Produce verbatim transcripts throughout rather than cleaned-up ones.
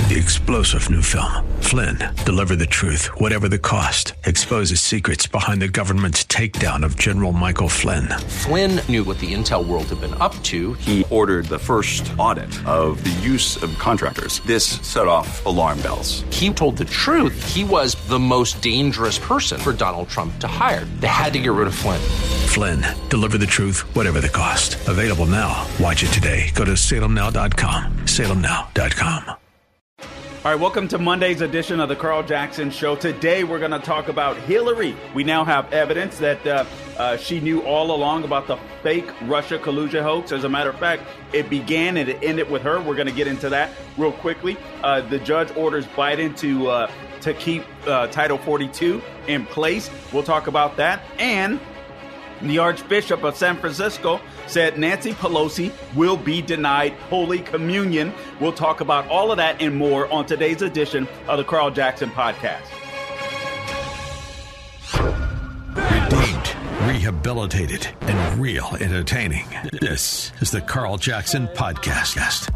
The explosive new film, Flynn, deliver the truth, whatever the cost, exposes secrets behind the government's takedown of General Michael Flynn. Flynn knew what the intel world had been up to. He ordered the first audit of the use of contractors. This set off alarm bells. He told the truth. He was the most dangerous person for Donald Trump to hire. They had to get rid of Flynn. Flynn, deliver the truth, whatever the cost. Available now. Watch it today. Go to salem now dot com. salem now dot com. All right, welcome to Monday's edition of the Carl Jackson Show. Today, we're going to talk about Hillary. We now have evidence that uh, uh, she knew all along about the fake Russia collusion hoax. As a matter of fact, it began and it ended with her. We're going to get into that real quickly. Uh, the judge orders Biden to uh, to keep uh, Title forty-two in place. We'll talk about that. And the Archbishop of San Francisco said Nancy Pelosi will be denied Holy Communion. We'll talk about all of that and more on today's edition of the Carl Jackson Podcast. Redeemed, rehabilitated, and real entertaining. This is the Carl Jackson Podcast.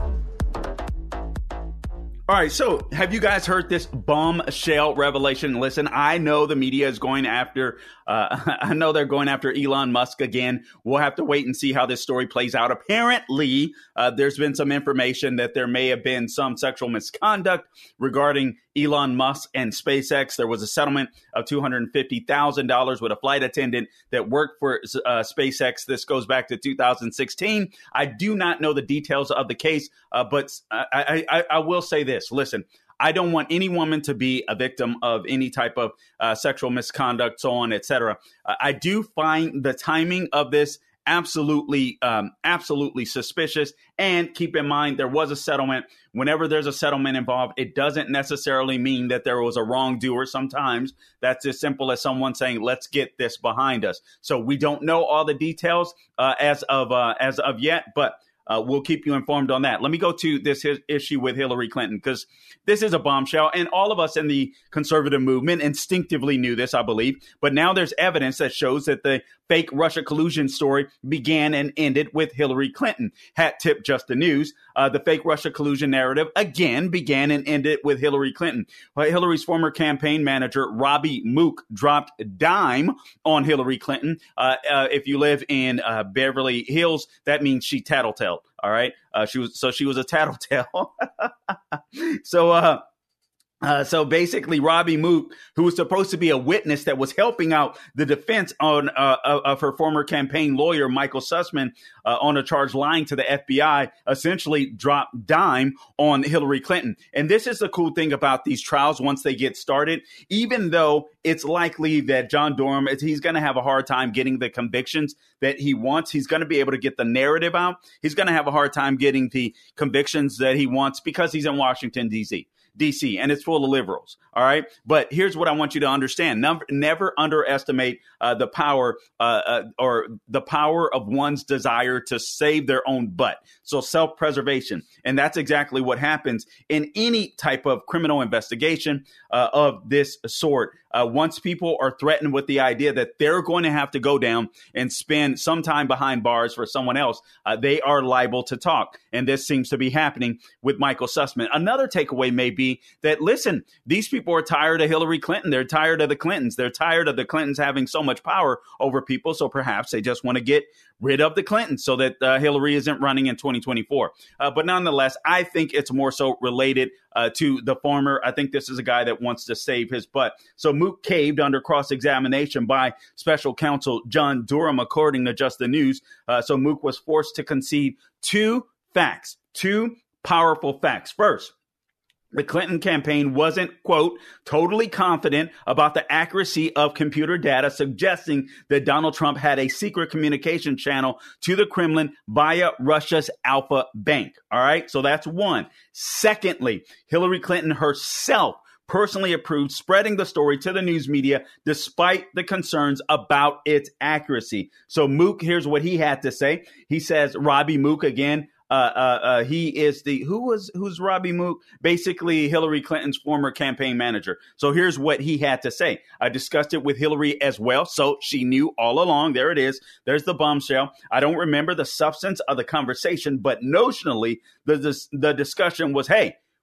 All right, so have you guys heard this bombshell revelation? Listen, I know the media is going after, uh, I know they're going after Elon Musk again. We'll have to wait and see how this story plays out. Apparently, uh, there's been some information that there may have been some sexual misconduct regarding Elon Musk and SpaceX. There was a settlement of two hundred fifty thousand dollars with a flight attendant that worked for uh, SpaceX. This goes back to two thousand sixteen. I do not know the details of the case, uh, but I, I, I will say this. Listen, I don't want any woman to be a victim of any type of uh, sexual misconduct, so on, et cetera. Uh, I do find the timing of this absolutely, um, absolutely suspicious. And keep in mind, there was a settlement. Whenever there's a settlement involved, it doesn't necessarily mean that there was a wrongdoer. Sometimes that's as simple as someone saying, let's get this behind us. So we don't know all the details uh, as of uh, as of yet, but Uh, we'll keep you informed on that. Let me go to this his issue with Hillary Clinton, because this is a bombshell. And all of us in the conservative movement instinctively knew this, I believe. But now there's evidence that shows that the fake Russia collusion story began and ended with Hillary Clinton. Hat tip, just the news. Uh, the fake Russia collusion narrative again began and ended with Hillary Clinton. Uh, Hillary's former campaign manager, Robbie Mook, dropped a dime on Hillary Clinton. Uh, uh, if you live in uh, Beverly Hills, that means she tattletale. All right. Uh, she was so she was a tattletale. so uh Uh, so basically, Robbie Mook, who was supposed to be a witness that was helping out the defense on uh, of her former campaign lawyer, Michael Sussman, uh, on a charge lying to the F B I, essentially dropped dime on Hillary Clinton. And this is the cool thing about these trials once they get started. Even though it's likely that John Durham, he's going to have a hard time getting the convictions that he wants. He's going to be able to get the narrative out. He's going to have a hard time getting the convictions that he wants because he's in Washington, D C. D C, and it's full of liberals. All right. But here's what I want you to understand. Never, never underestimate uh, the power uh, uh, or the power of one's desire to save their own butt. So self-preservation. And that's exactly what happens in any type of criminal investigation uh, of this sort. Uh, once people are threatened with the idea that they're going to have to go down and spend some time behind bars for someone else, uh, they are liable to talk. And this seems to be happening with Michael Sussman. Another takeaway may be that, listen, these people are tired of Hillary Clinton. They're tired of the Clintons. They're tired of the Clintons having so much power over people. So perhaps they just want to get rid of the Clintons so that uh, Hillary isn't running in twenty twenty-four. Uh, but nonetheless, I think it's more so related uh, to the former. I think this is a guy that wants to save his butt. So Mook caved under cross-examination by special counsel John Durham, according to Just the News. Uh, so Mook was forced to concede two facts, two powerful facts. First, the Clinton campaign wasn't, quote, totally confident about the accuracy of computer data, suggesting that Donald Trump had a secret communication channel to the Kremlin via Russia's Alfa Bank. All right. So that's one. Secondly, Hillary Clinton herself personally approved spreading the story to the news media despite the concerns about its accuracy. So Mook, here's what he had to say. He says, Robbie Mook again, Uh, uh, uh, he is the who was who's Robbie Mook, basically Hillary Clinton's former campaign manager. So here's what he had to say. I discussed it with Hillary as well. So she knew all along. There it is. There's the bombshell. I don't remember the substance of the conversation, but notionally, the, the, the discussion was, hey,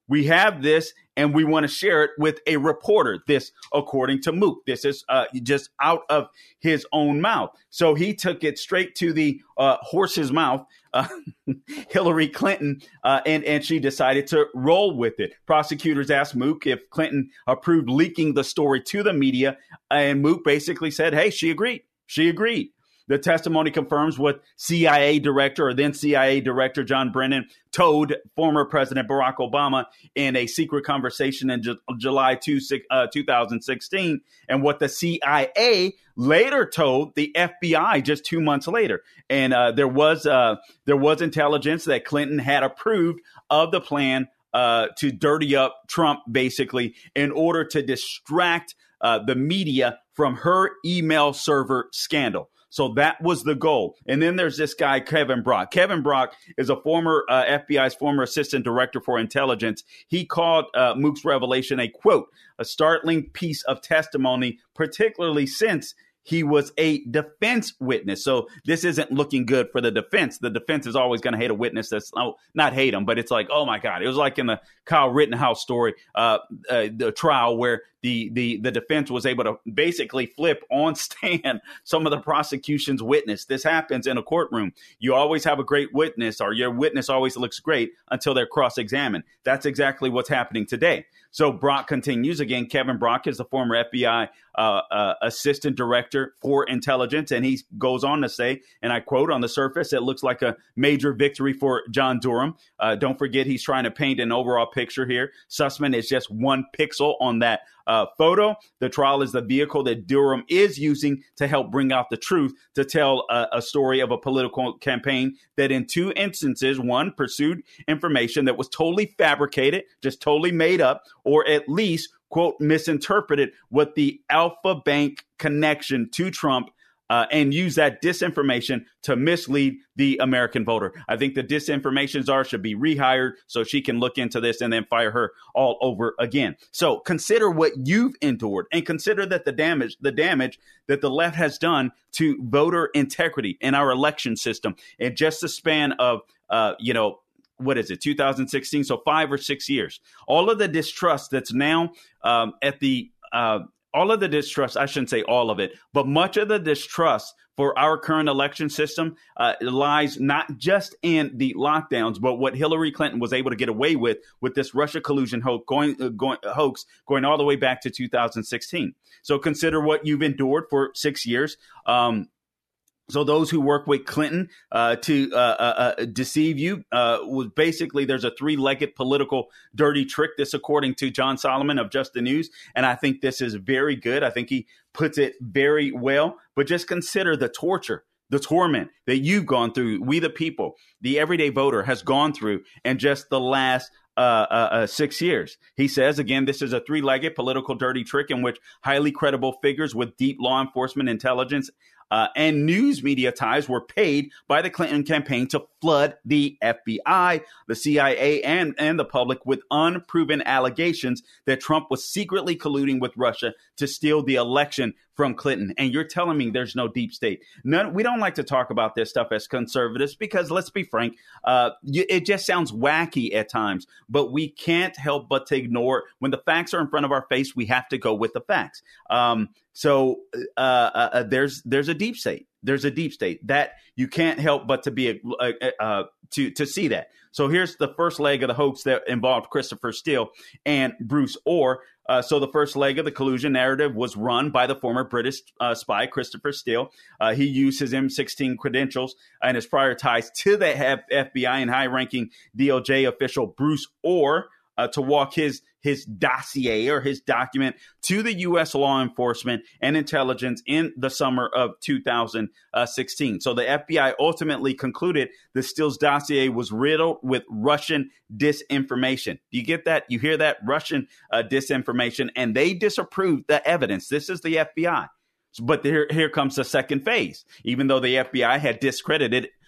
we have this and we want to share it with a reporter. This, according to Mook, this is uh, just out of his own mouth. So he took it straight to the uh, horse's mouth, uh, Hillary Clinton, uh, and, and she decided to roll with it. Prosecutors asked Mook if Clinton approved leaking the story to the media, and Mook basically said, hey, she agreed. She agreed. The testimony confirms what C I A director or then C I A director John Brennan told former President Barack Obama in a secret conversation in Ju- July two, uh, two thousand sixteen, and what the C I A later told the F B I just two months later. And uh, there was uh, there was intelligence that Clinton had approved of the plan uh, to dirty up Trump, basically, in order to distract uh, the media from her email server scandal. So that was the goal. And then there's this guy, Kevin Brock. Kevin Brock is a former uh, F B I's former assistant director for intelligence. He called uh, Mook's revelation a, quote, a startling piece of testimony, particularly since he was a defense witness. So this isn't looking good for the defense. The defense is always going to hate a witness that's oh, not hate him, but it's like, oh, my God. It was like in the Kyle Rittenhouse story, uh, uh, the trial where the, the, the defense was able to basically flip on stand some of the prosecution's witness. This happens in a courtroom. You always have a great witness, or your witness always looks great until they're cross-examined. That's exactly what's happening today. So Brock continues. Again, Kevin Brock is the former F B I uh, uh, assistant director for intelligence. And he goes on to say, and I quote, on the surface, it looks like a major victory for John Durham. Uh, don't forget, he's trying to paint an overall picture here. Sussman is just one pixel on that uh, photo. The trial is the vehicle that Durham is using to help bring out the truth, to tell a, a story of a political campaign that in two instances, one, pursued information that was totally fabricated, just totally made up, or at least, quote, misinterpreted what the Alpha Bank connection to Trump uh, and use that disinformation to mislead the American voter. I think the disinformation czar should be rehired so she can look into this and then fire her all over again. So consider what you've endured, and consider that the damage, the damage that the left has done to voter integrity in our election system in just the span of, uh, you know, what is it, two thousand sixteen? So five or six years. All of the distrust that's now um, at the uh, all of the distrust, I shouldn't say all of it, but much of the distrust for our current election system uh, lies not just in the lockdowns, but what Hillary Clinton was able to get away with with this Russia collusion hoax going, uh, going, uh, hoax going all the way back to two thousand sixteen. So consider what you've endured for six years. Um, So those who work with Clinton uh, to uh, uh, uh, deceive you uh, was basically, there's a three-legged political dirty trick. This, according to John Solomon of Just the News. And I think this is very good. I think he puts it very well. But just consider the torture, the torment that you've gone through. We the people, the everyday voter, has gone through in just the last Uh, uh, uh, six years. He says, again, this is a three-legged political dirty trick in which highly credible figures with deep law enforcement intelligence uh, and news media ties were paid by the Clinton campaign to flood the F B I, the C I A, and, and the public with unproven allegations that Trump was secretly colluding with Russia to steal the election from Clinton. And you're telling me there's no deep state. None, we don't like to talk about this stuff as conservatives because, let's be frank, uh, you, it just sounds wacky at times. But we can't help but to ignore when the facts are in front of our face. We have to go with the facts. Um, so uh, uh, there's there's a deep state. There's a deep state that you can't help but to be a, a, a, to to see that. So here's the first leg of the hoax that involved Christopher Steele and Bruce Orr. Uh, so the first leg of the collusion narrative was run by the former British uh, spy, Christopher Steele. Uh, he used his M sixteen credentials and his prior ties to the F B I and high-ranking D O J official Bruce Orr uh, to walk his his dossier or his document to the U S law enforcement and intelligence in the summer of two thousand sixteen. So the F B I ultimately concluded that Steele's dossier was riddled with Russian disinformation. Do you get that? You hear that? Russian uh, disinformation, and they disapproved the evidence. This is the F B I. But here, here comes the second phase. Even though the F B I had discredited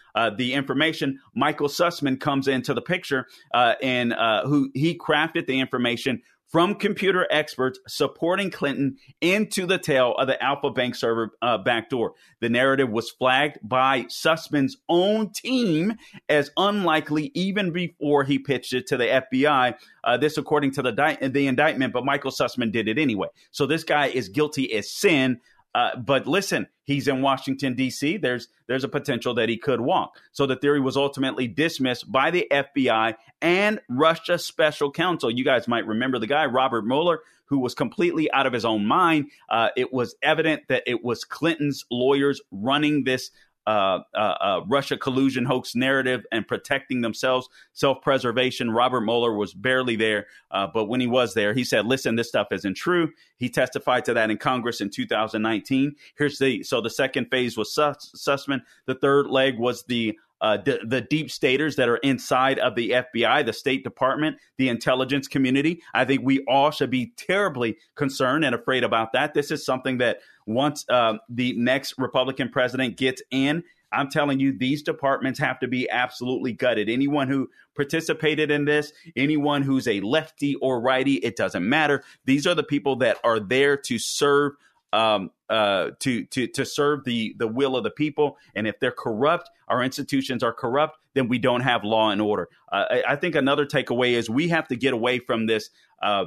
uh, the information, Michael Sussman comes into the picture, uh, and uh, who he crafted the information from computer experts supporting Clinton into the tail of the Alfa Bank server uh, backdoor. The narrative was flagged by Sussman's own team as unlikely even before he pitched it to the F B I. Uh, this according to the, di- the indictment, but Michael Sussman did it anyway. So this guy is guilty as sin. Uh, but listen, he's in Washington, D C. There's there's a potential that he could walk. So the theory was ultimately dismissed by the F B I and Russia special counsel. You guys might remember the guy, Robert Mueller, who was completely out of his own mind. Uh, it was evident that it was Clinton's lawyers running this Uh, uh, uh, Russia collusion hoax narrative and protecting themselves, self-preservation. Robert Mueller was barely there, uh, but when he was there, he said, listen, this stuff isn't true. He testified to that in Congress in two thousand nineteen. Here's the, so the second phase was Suss, Sussman. The third leg was the Uh, the, the deep staters that are inside of the F B I, the State Department, the intelligence community. I think we all should be terribly concerned and afraid about that. This is something that once uh, the next Republican president gets in, I'm telling you, these departments have to be absolutely gutted. Anyone who participated in this, anyone who's a lefty or righty, it doesn't matter. These are the people that are there to serve Um, uh, to to to serve the the will of the people. And if they're corrupt, our institutions are corrupt, then we don't have law and order. Uh, I, I think another takeaway is we have to get away from this. Uh,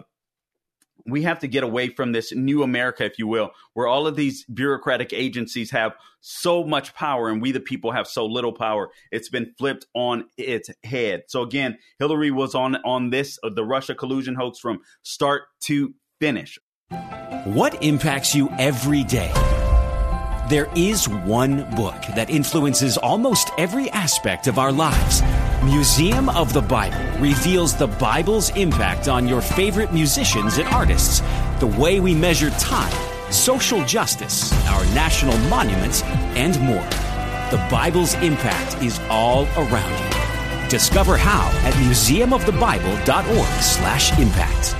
we have to get away from this new America, if you will, where all of these bureaucratic agencies have so much power and we, the people, have so little power. It's been flipped on its head. So again, Hillary was on on this, uh, the Russia collusion hoax from start to finish. What impacts you every day? There is one book that influences almost every aspect of our lives. Museum of the Bible reveals the Bible's impact on your favorite musicians and artists, the way we measure time, social justice, our national monuments, and more. The Bible's impact is all around you. Discover how at museumofthebible.org slash impact.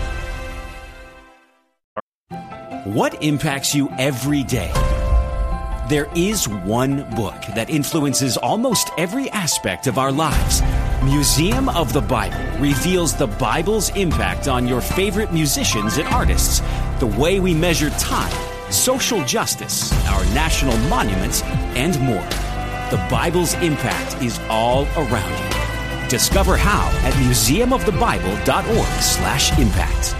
What impacts you every day? There is one book that influences almost every aspect of our lives. Museum of the Bible reveals the Bible's impact on your favorite musicians and artists, the way we measure time, social justice, our national monuments, and more. The Bible's impact is all around you. Discover how at museumofthebible.org slash impact.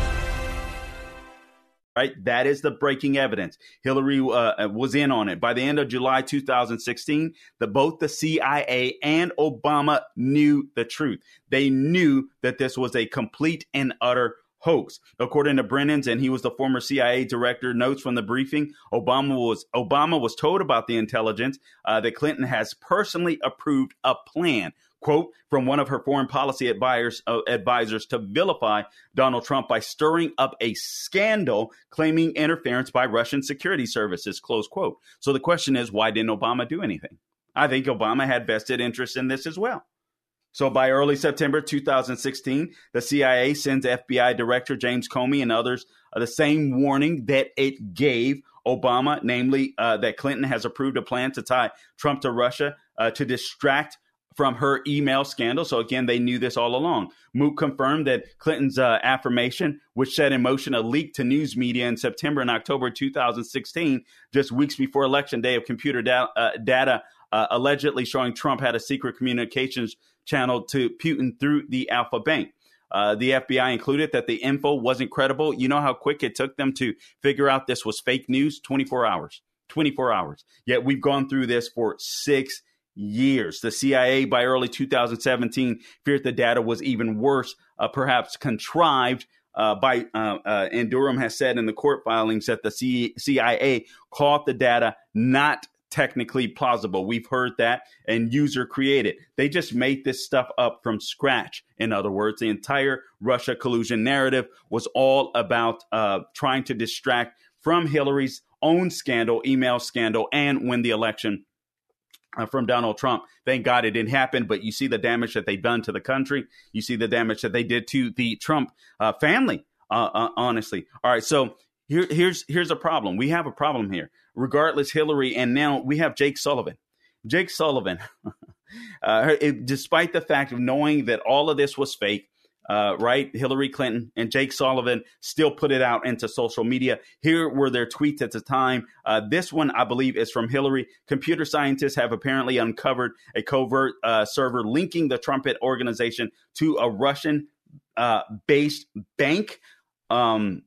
Right. That is the breaking evidence. Hillary uh, was in on it. By the end of July two thousand sixteen, the, both the C I A and Obama knew the truth. They knew that this was a complete and utter hoax. According to Brennan's, and he was the former C I A director, notes from the briefing, Obama was Obama was told about the intelligence uh, that Clinton has personally approved a plan, quote, from one of her foreign policy advisors, uh, advisors to vilify Donald Trump by stirring up a scandal claiming interference by Russian security services, close quote. So the question is, why didn't Obama do anything? I think Obama had vested interest in this as well. So by early September two thousand sixteen, the C I A sends F B I Director James Comey and others uh, the same warning that it gave Obama, namely uh, that Clinton has approved a plan to tie Trump to Russia uh, to distract from her email scandal. So again, they knew this all along. Mook confirmed that Clinton's uh, affirmation, which set in motion a leak to news media in September and October two thousand sixteen, just weeks before Election Day, of computer da- uh, data uh, allegedly showing Trump had a secret communications channel to Putin through the Alfa Bank. Uh, the F B I included that the info wasn't credible. You know how quick it took them to figure out this was fake news? twenty-four hours. twenty-four hours. Yet we've gone through this for six years. The C I A by early two thousand seventeen feared the data was even worse, uh, perhaps contrived uh, by, uh, uh, and Durham has said in the court filings that the C- CIA called the data not technically plausible. We've heard that, and user created. They just made this stuff up from scratch. In other words, the entire Russia collusion narrative was all about uh, trying to distract from Hillary's own scandal, email scandal, and win the election Uh, from Donald Trump. Thank God it didn't happen, but you see the damage that they've done to the country. You see the damage that they did to the Trump uh, family, uh, uh, honestly. All right, so here, here's here's a problem. We have a problem here. Regardless, Hillary, and now we have Jake Sullivan. Jake Sullivan, Uh, it, despite the fact of knowing that all of this was fake, uh, right? Hillary Clinton and Jake Sullivan still put it out into social media. Here were their tweets at the time. Uh, this one, I believe, is from Hillary. Computer scientists have apparently uncovered a covert uh, server linking the Trumpet organization to a Russian uh, based bank. Um,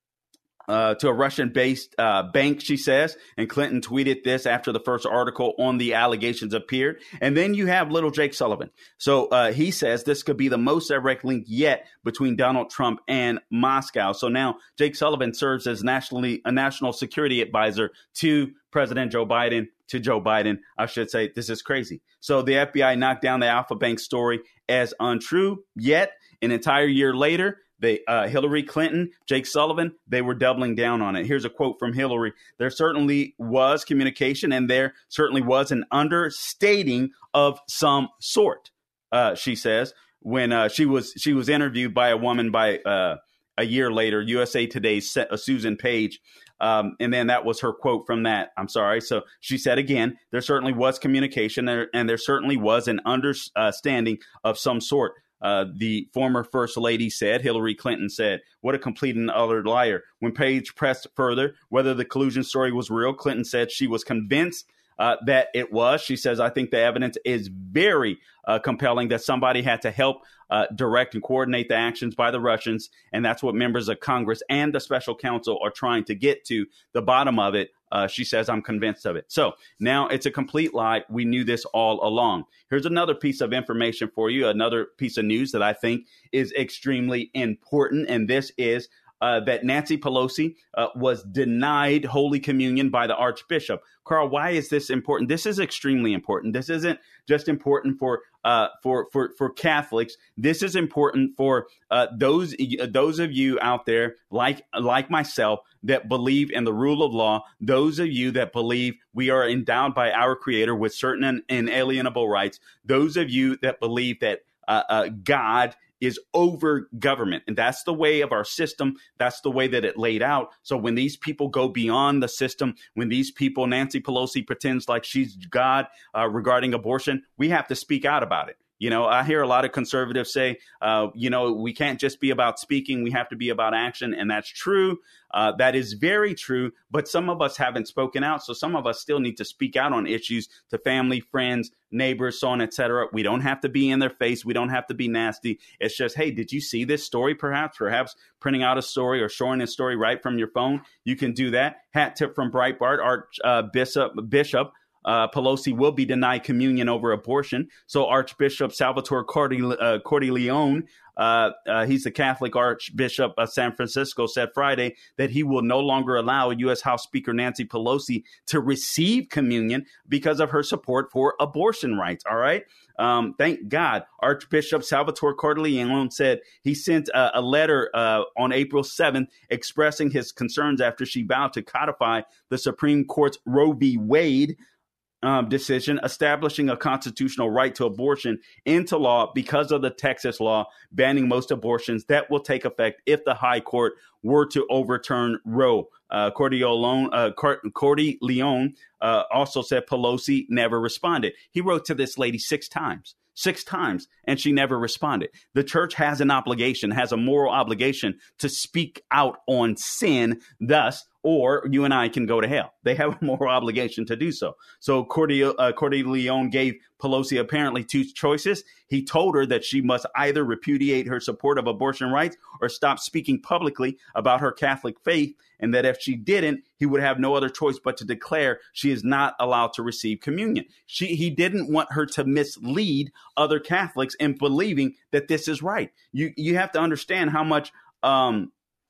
Uh, to a Russian-based uh, bank, she says. And Clinton tweeted this after the first article on the allegations appeared. And then you have little Jake Sullivan. So uh, he says this could be the most direct link yet between Donald Trump and Moscow. So now Jake Sullivan serves as nationally a national security advisor to President Joe Biden, to Joe Biden, I should say. This is crazy. So the F B I knocked down the Alfa Bank story as untrue, yet an entire year later, They, uh, Hillary Clinton, Jake Sullivan, they were doubling down on it. Here's a quote from Hillary. There certainly was communication and there certainly was an understating of some sort, uh, she says, when uh, she was she was interviewed by a woman by uh, a year later, U S A Today's uh, Susan Page. Um, and then that was her quote from that. I'm sorry. So she said again, there certainly was communication there, and there certainly was an understanding of some sort. Uh, the former first lady said, Hillary Clinton said, what a complete and utter liar. When Page pressed further whether the collusion story was real, Clinton said she was convinced uh, that it was. She says, I think the evidence is very uh, compelling that somebody had to help uh, direct and coordinate the actions by the Russians. And that's what members of Congress and the special counsel are trying to get to the bottom of it. Uh, she says, I'm convinced of it. So now it's a complete lie. We knew this all along. Here's another piece of information for you, another piece of news that I think is extremely important. And this is uh, that Nancy Pelosi uh, was denied Holy Communion by the Archbishop. Carl, why is this important? This is extremely important. This isn't just important for uh, for for for Catholics. This is important for uh, those those of you out there like like myself that believe in the rule of law. Those of you that believe we are endowed by our Creator with certain inalienable rights. Those of you that believe that uh, uh, God is over government. And that's the way of our system. That's the way that it laid out. So when these people go beyond the system, when these people, Nancy Pelosi pretends like she's God uh, regarding abortion, we have to speak out about it. You know, I hear a lot of conservatives say, uh, you know, we can't just be about speaking. We have to be about action. And that's true. Uh, that is very true. But some of us haven't spoken out. So some of us still need to speak out on issues to family, friends, neighbors, so on, et cetera. We don't have to be in their face. We don't have to be nasty. It's just, hey, did you see this story? Perhaps, perhaps printing out a story or showing a story right from your phone. You can do that. Hat tip from Breitbart, Archbishop uh, Bishop. Uh, Pelosi will be denied communion over abortion. So Archbishop Salvatore Cordi, uh, Cordileone, uh, uh, he's the Catholic Archbishop of San Francisco, said Friday that he will no longer allow U S House Speaker Nancy Pelosi to receive communion because of her support for abortion rights. All right. Um, thank God. Archbishop Salvatore Cordileone said he sent a, a letter uh, on April seventh expressing his concerns after she vowed to codify the Supreme Court's Roe v. Wade Um, decision establishing a constitutional right to abortion into law because of the Texas law banning most abortions that will take effect if the high court were to overturn Roe. Uh, Cordileone, uh, Cordileone uh, also said Pelosi never responded. He wrote to this lady six times. Six times, and she never responded. The church has an obligation, has a moral obligation to speak out on sin, thus, or you and I can go to hell. They have a moral obligation to do so. So Cordileone uh, Cordileone gave Pelosi apparently two choices. He told her that she must either repudiate her support of abortion rights or stop speaking publicly about her Catholic faith, and that if she didn't, he would have no other choice but to declare she is not allowed to receive communion. She, he didn't want her to mislead other Catholics in believing that this is right. You, you have to understand how much um,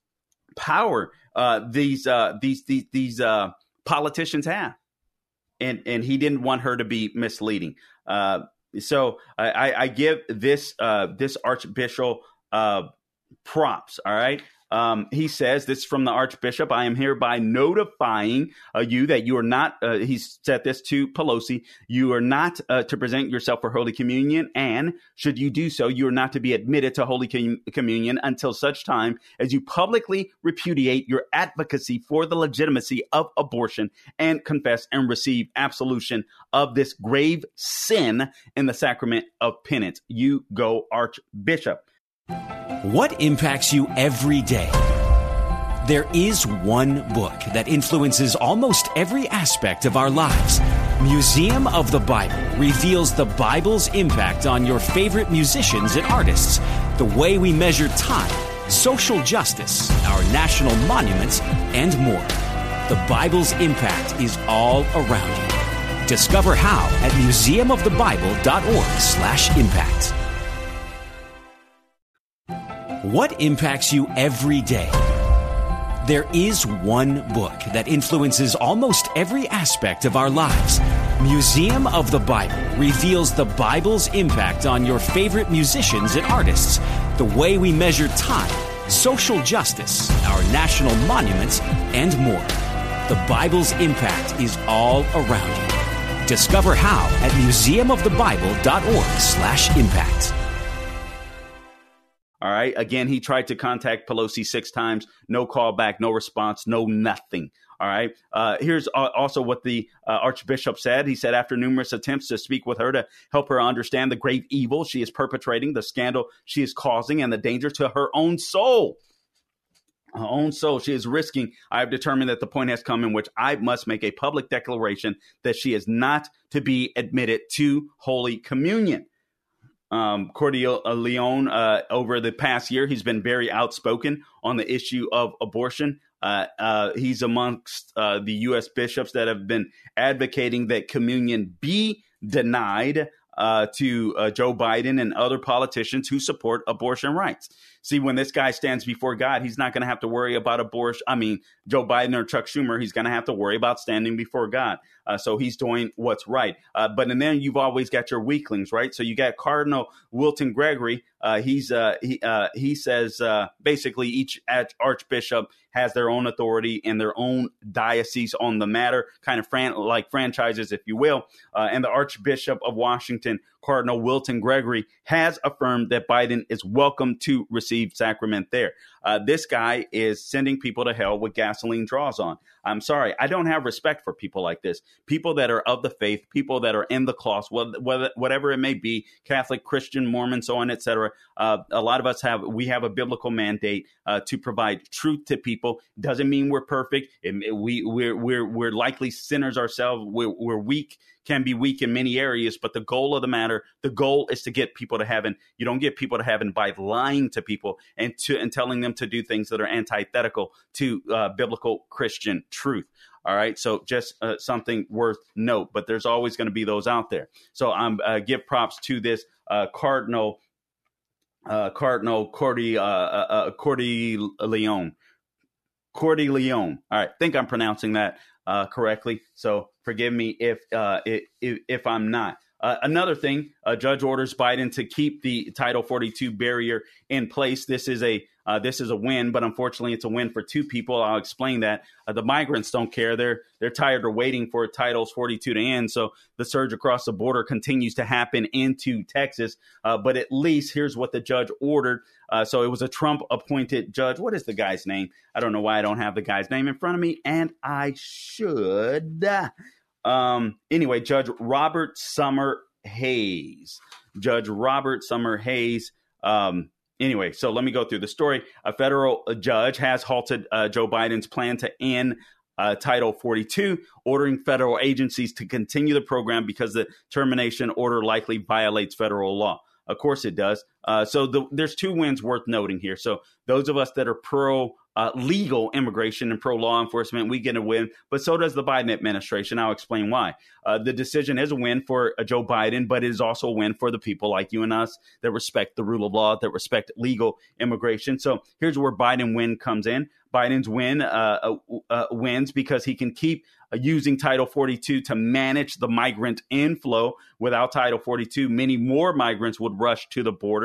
power uh, these uh, these these these uh, politicians have, and and he didn't want her to be misleading. Uh, so I, I give this uh, this Archbishop uh, props. All right. Um, he says, this is from the Archbishop, I am hereby notifying uh, you that you are not, uh, he said this to Pelosi, you are not uh, to present yourself for Holy Communion, and should you do so, you are not to be admitted to Holy Com- Communion until such time as you publicly repudiate your advocacy for the legitimacy of abortion and confess and receive absolution of this grave sin in the sacrament of penance. You go, Archbishop. What impacts you every day? There is one book that influences almost every aspect of our lives. Museum of the Bible reveals the Bible's impact on your favorite musicians and artists, the way we measure time, social justice, our national monuments, and more. The Bible's impact is all around you. Discover how at museum of the bible dot org slash impact. What impacts you every day? There is one book that influences almost every aspect of our lives. Museum of the Bible reveals the Bible's impact on your favorite musicians and artists, the way we measure time, social justice, our national monuments, and more. The Bible's impact is all around you. Discover how at museum of the bible dot org slash impact. All right. Again, he tried to contact Pelosi six times. No call back, no response, no nothing. All right. Uh, here's also what the uh, Archbishop said. He said, after numerous attempts to speak with her to help her understand the grave evil she is perpetrating, the scandal she is causing, and the danger to her own soul. Her own soul she is risking. I have determined that the point has come in which I must make a public declaration that she is not to be admitted to Holy Communion. Um, Cordileone, uh, over the past year, he's been very outspoken on the issue of abortion. Uh, uh, he's amongst uh, the U S bishops that have been advocating that communion be denied uh, to uh, Joe Biden and other politicians who support abortion rights. See, when this guy stands before God, he's not going to have to worry about abortion. I mean, Joe Biden or Chuck Schumer, he's going to have to worry about standing before God. Uh, so he's doing what's right. Uh, but and then you've always got your weaklings, right? So you got Cardinal Wilton Gregory. Uh, he's uh, he uh, he says uh, basically each archbishop has their own authority and their own diocese on the matter, kind of fran- like franchises, if you will. Uh, and the Archbishop of Washington, Cardinal Wilton Gregory, has affirmed that Biden is welcome to receive sacrament there. Uh, this guy is sending people to hell with gasoline draws on. I'm sorry. I don't have respect for people like this. People that are of the faith, people that are in the cloth, whether, whatever it may be, Catholic, Christian, Mormon, so on, et cetera. Uh, a lot of us have, we have a biblical mandate uh, to provide truth to people. Doesn't mean we're perfect. It, it, we, we're, we're, we're likely sinners ourselves. We're, we're weak, can be weak in many areas, but the goal of the matter, the goal is to get people to heaven. You don't get people to heaven by lying to people and to and telling them to do things that are antithetical to uh, biblical Christian truth. All right. So just uh, something worth note, but there's always going to be those out there. So I'm uh, give props to this uh, Cardinal uh, Cardinal Cordy uh, uh, Cordileone. Cordileone. All right. I think I'm pronouncing that uh, correctly. So forgive me if uh, if, if I'm not. Uh, another thing, a judge orders Biden to keep the Title forty-two barrier in place. This is a uh, this is a win, but unfortunately, it's a win for two people. I'll explain that. Uh, the migrants don't care; they're they're tired of waiting for Title forty-two to end. So the surge across the border continues to happen into Texas. Uh, but at least here's what the judge ordered. Uh, so it was a Trump-appointed judge. What is the guy's name? I don't know why I don't have the guy's name in front of me, and I should. Um, anyway, Judge Robert Summer Hayes, Judge Robert Summer Hayes. Um, anyway, so let me go through the story. A federal judge has halted uh, Joe Biden's plan to end uh, Title forty-two, ordering federal agencies to continue the program because the termination order likely violates federal law. Of course it does. Uh, so the, there's two wins worth noting here. So those of us that are pro uh, legal immigration and pro law enforcement, we get a win. But so does the Biden administration. I'll explain why. Uh, the decision is a win for uh, Joe Biden, but it is also a win for the people like you and us that respect the rule of law, that respect legal immigration. So here's where Biden win comes in. Biden's win uh, uh, uh, wins because he can keep uh, using Title forty-two to manage the migrant inflow. Without Title forty-two, many more migrants would rush to the border.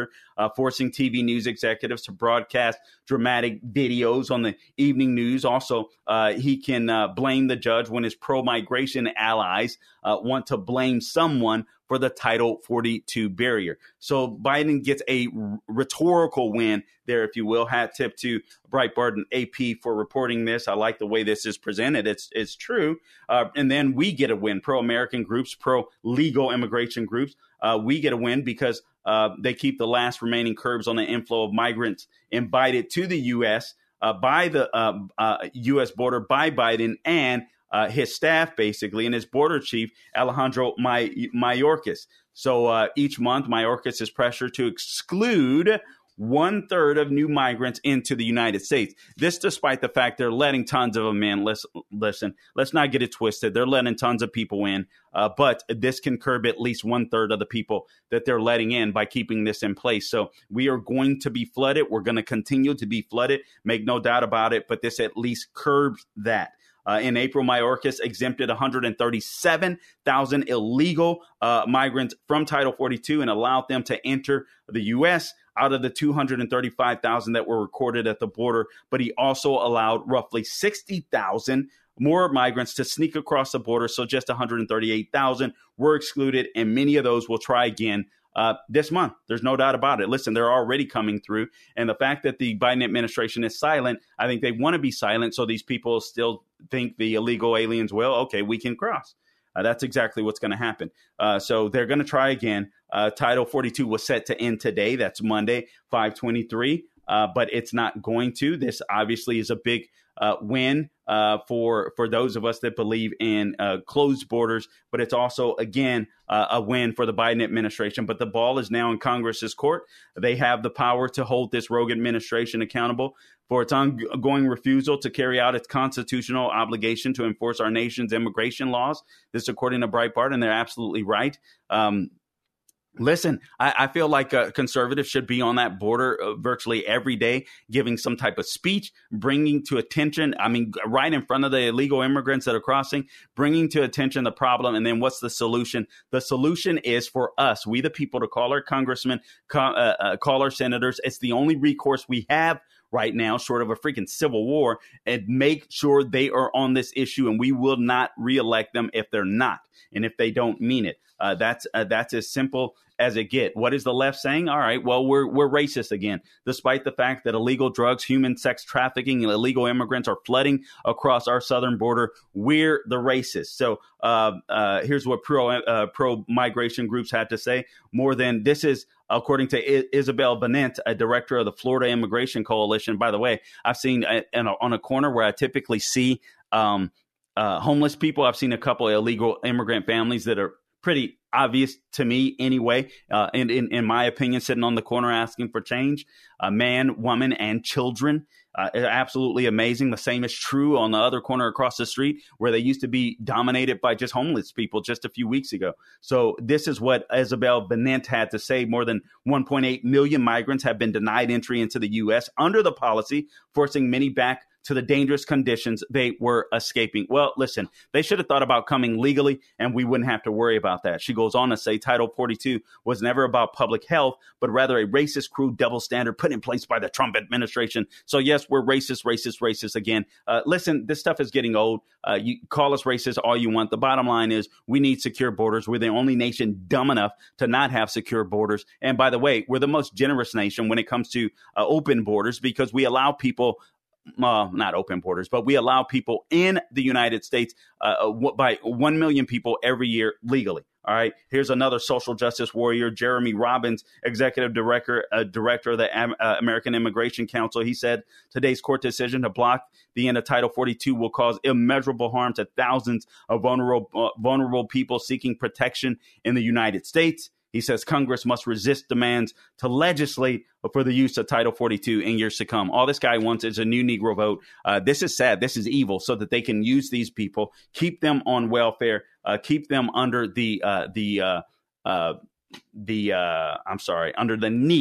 border, uh, forcing T V news executives to broadcast dramatic videos on the evening news. Also, uh, he can uh, blame the judge when his pro-migration allies uh, want to blame someone for the Title forty-two barrier. So Biden gets a r- rhetorical win there, if you will. Hat tip to Breitbart and A P for reporting this. I like the way this is presented. It's it's true. Uh, and then we get a win. Pro-American groups, pro-legal immigration groups, uh, we get a win because uh, they keep the last remaining curbs on the inflow of migrants invited to the U S uh, by the uh, uh, U S border by Biden and Uh, his staff, basically, and his border chief, Alejandro May- Mayorkas. So uh, each month, Mayorkas is pressured to exclude one third of new migrants into the United States. This despite the fact they're letting tons of them in. Listen, listen let's not get it twisted. They're letting tons of people in, uh, but this can curb at least one third of the people that they're letting in by keeping this in place. So we are going to be flooded. We're going to continue to be flooded. Make no doubt about it, but this at least curbs that. Uh, in April, Mayorkas exempted one hundred thirty-seven thousand illegal uh, migrants from Title forty-two and allowed them to enter the U S out of the two hundred thirty-five thousand that were recorded at the border. But he also allowed roughly sixty thousand more migrants to sneak across the border. So just one hundred thirty-eight thousand were excluded, and many of those will try again Uh, this month. There's no doubt about it. Listen, they're already coming through. And the fact that the Biden administration is silent, I think they want to be silent so these people still think the illegal aliens will, okay, we can cross. Uh, that's exactly what's going to happen. Uh, so they're going to try again. Uh, Title forty-two was set to end today. That's Monday, five twenty-three. Uh, but it's not going to. This obviously is a big uh, win uh, for for those of us that believe in uh, closed borders. But it's also, again, uh, a win for the Biden administration. But the ball is now in Congress's court. They have the power to hold this rogue administration accountable for its ongoing refusal to carry out its constitutional obligation to enforce our nation's immigration laws. This, according to Breitbart, and they're absolutely right. Um, Listen, I, I feel like uh, conservatives should be on that border uh, virtually every day, giving some type of speech, bringing to attention, I mean, right in front of the illegal immigrants that are crossing, bringing to attention the problem. And then what's the solution? The solution is for us, we the people, to call our congressmen, call, uh, uh, call our senators. It's the only recourse we have right now, short of a freaking civil war, and make sure they are on this issue. And we will not reelect them if they're not, and if they don't mean it. Uh, that's uh, that's as simple as it get. What is the left saying? All right, well, we're we're racist again, despite the fact that illegal drugs, human sex trafficking, and illegal immigrants are flooding across our southern border. We're the racists. So uh, uh, here's what pro uh, pro migration groups had to say. More than this is, according to I- Isabel Benent, a director of the Florida Immigration Coalition. By the way, I've seen uh, in a, on a corner where I typically see um, uh, homeless people. I've seen a couple of illegal immigrant families that are pretty obvious to me anyway, uh, and in, in my opinion, sitting on the corner asking for change. A man, woman, and children. Uh, absolutely amazing. The same is true on the other corner across the street, where they used to be dominated by just homeless people just a few weeks ago. So this is what Isabel Benent had to say. More than one point eight million migrants have been denied entry into the U S under the policy, forcing many back to the dangerous conditions they were escaping. Well, listen, they should have thought about coming legally, and we wouldn't have to worry about that. She goes on to say Title forty-two was never about public health, but rather a racist, crude double standard put in place by the Trump administration. So yes, we're racist, racist, racist again. Uh, listen, this stuff is getting old. Uh, you call us racist all you want. The bottom line is we need secure borders. We're the only nation dumb enough to not have secure borders. And by the way, we're the most generous nation when it comes to uh, open borders, because we allow people Uh, not open borders, but we allow people in the United States uh, by one million people every year legally. All right. Here's another social justice warrior, Jeremy Robbins, executive director, uh, director of the Am- uh, American Immigration Council. He said today's court decision to block the end of Title forty-two will cause immeasurable harm to thousands of vulnerable, uh, vulnerable people seeking protection in the United States. He says Congress must resist demands to legislate for the use of Title forty-two in years to come. All this guy wants is a new Negro vote. Uh, this is sad. This is evil, so that they can use these people, keep them on welfare, uh, keep them under the uh, the uh, uh, the uh, I'm sorry, under the knee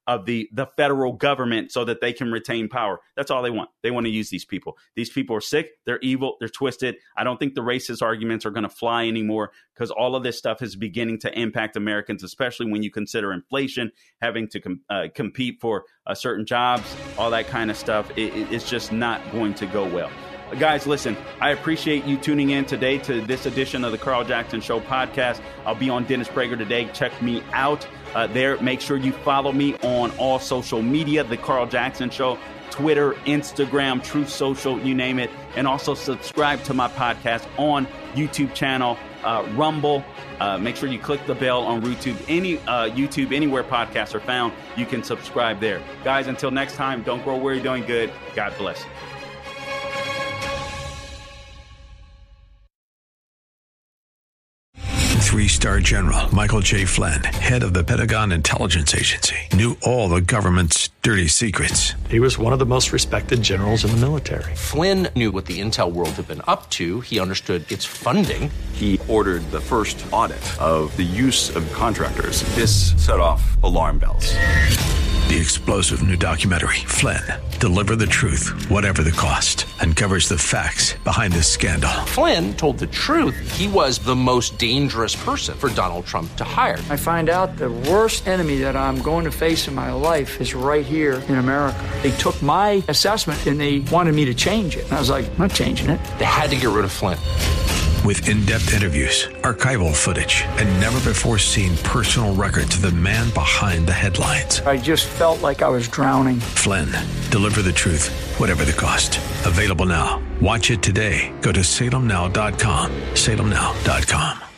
of the, the federal government so that they can retain power. That's all they want. They want to use these people. These people are sick. They're evil. They're twisted. I don't think the racist arguments are going to fly anymore because all of this stuff is beginning to impact Americans, especially when you consider inflation, having to com- uh, compete for uh, certain jobs, all that kind of stuff. It, it, it's just not going to go well. Guys, listen, I appreciate you tuning in today to this edition of the Carl Jackson Show podcast. I'll be on Dennis Prager today. Check me out uh, there. Make sure you follow me on all social media, The Carl Jackson Show, Twitter, Instagram, Truth Social, you name it. And also subscribe to my podcast on YouTube channel, uh, Rumble. Uh, make sure you click the bell on YouTube. Any uh, YouTube, anywhere podcasts are found, you can subscribe there. Guys, until next time, don't grow weary doing good. God bless you. Three-star General Michael J. Flynn, head of the Pentagon Intelligence Agency, knew all the government's dirty secrets. He was one of the most respected generals in the military. Flynn knew what the intel world had been up to. He understood its funding. He ordered the first audit of the use of contractors. This set off alarm bells. The explosive new documentary, Flynn, Deliver the Truth, Whatever the Cost, uncovers the facts behind this scandal. Flynn told the truth. He was the most dangerous person for Donald Trump to hire. I find out the worst enemy that I'm going to face in my life is right here in America. They took my assessment and they wanted me to change it. And I was like, I'm not changing it. They had to get rid of Flynn. With in-depth interviews, archival footage, and never-before-seen personal records of the man behind the headlines. I just felt like I was drowning. Flynn, Deliver the Truth, Whatever the Cost. Available now. Watch it today. Go to salem now dot com. salem now dot com.